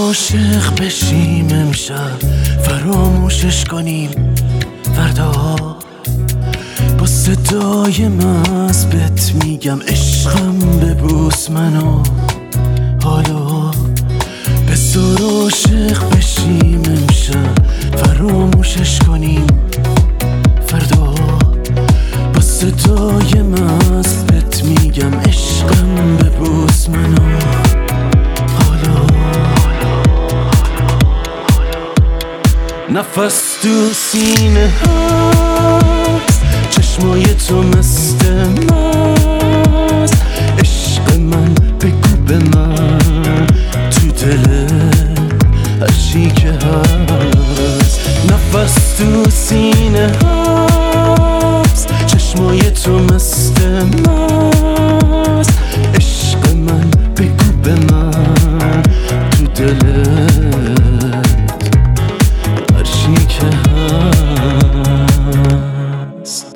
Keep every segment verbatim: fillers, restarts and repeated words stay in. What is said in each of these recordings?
عاشق بشیم امشب، فراموشش کنیم فردا. با صدای مست بهت میگم عشقم ببوس منو حالا. بذار عاشق بشیم امشب، فراموشش کنیم فردا. با صدای مست بهت میگم عشقم ببوس منو حالا. نفس تو سینه هست، چشمای تو مست مست. عشق من بگو به من تو دلت هر چی که هست. نفس تو سینه هست، چشمای تو مست مست. عشق من بگو به من تو دلت هر چی که هست.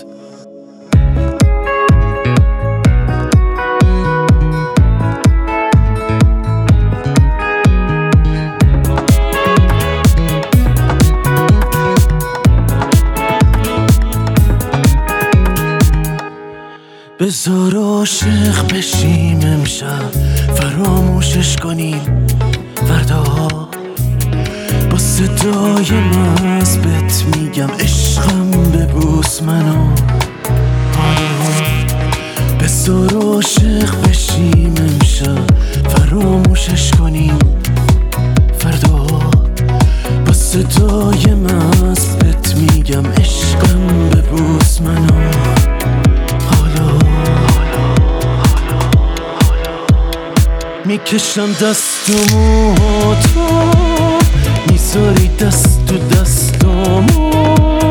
بذار عاشق بشیم امشب، فراموشش کنیم فردا. با صدای مست بهت میگم عشقم ببوس منو حالا. بذار عاشق بشیم امشب، فراموشش کنیم فردا. با صدای مست بهت میگم عشقم ببوس منو حالا. میکشم دست و موهاتو، میذاری دست تو دستامو.